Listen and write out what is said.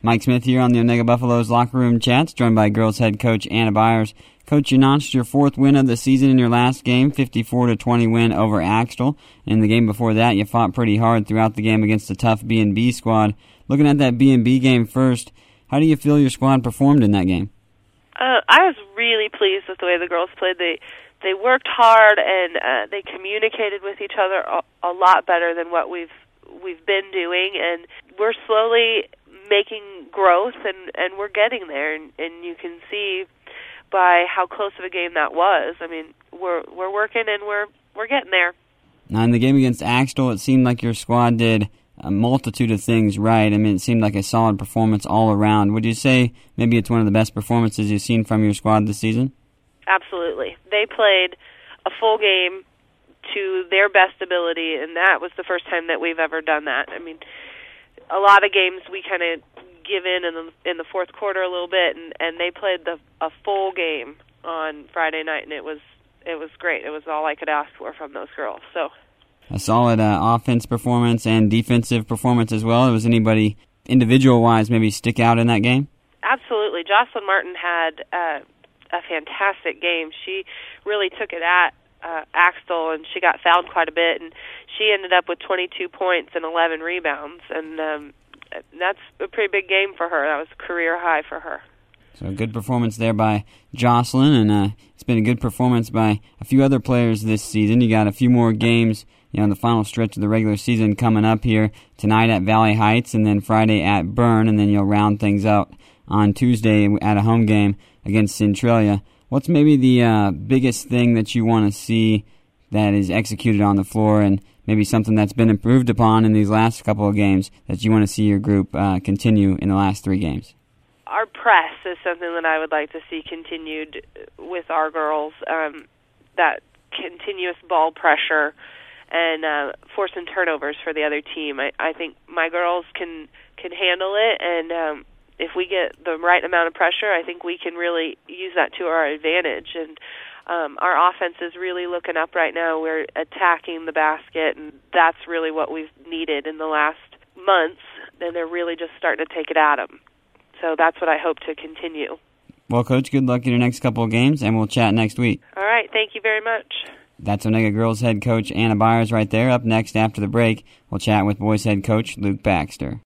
Mike Smith here on the Onega Buffaloes Locker Room Chats, joined by girls head coach Anna Byers. Coach, you notched your fourth win of the season in your last game, 54-20 win over Axtell. In the game before that, you fought pretty hard throughout the game against a tough B&B squad. Looking at that B&B game first, how do you feel your squad performed in that game? I was really pleased with the way the girls played. They worked hard and they communicated with each other a lot better than what we've been doing, and we're slowly making growth, and we're getting there, and you can see by how close of a game that was. I mean, we're working and we're getting there. Now, in the game against Axtell, it seemed like your squad did a multitude of things right. I mean, it seemed like a solid performance all around. Would you say maybe it's one of the best performances you've seen from your squad this season? Absolutely. They played a full game to their best ability, and that was the first time that we've ever done that. I mean, a lot of games we kind of give in the fourth quarter a little bit, and they played a full game on Friday night, and it was great. It was all I could ask for from those girls. So a solid offense performance and defensive performance as well. Was anybody individual-wise maybe stick out in that game? Absolutely. Jocelyn Martin had a fantastic game. She really took it at Axtell, and she got fouled quite a bit, and she ended up with 22 points and 11 rebounds, and that's a pretty big game for her. That was a career high for her. So a good performance there by Jocelyn, and it's been a good performance by a few other players this season. You got a few more games, in the final stretch of the regular season coming up here tonight at Valley Heights, and then Friday at Byrne, and then you'll round things out on Tuesday at a home game against Centralia. What's maybe the biggest thing that you want to see that is executed on the floor, and maybe something that's been improved upon in these last couple of games that you want to see your group continue in the last three games? Our press is something that I would like to see continued with our girls, that continuous ball pressure and forcing turnovers for the other team. I think my girls can handle it, and if we get the right amount of pressure, I think we can really use that to our advantage. And our offense is really looking up right now. We're attacking the basket, and that's really what we've needed in the last months, and they're really just starting to take it at them. So that's what I hope to continue. Well, Coach, good luck in your next couple of games, and we'll chat next week. All right, thank you very much. That's Onega girls head coach Anna Byers right there. Up next after the break, we'll chat with boys head coach Luke Baxter.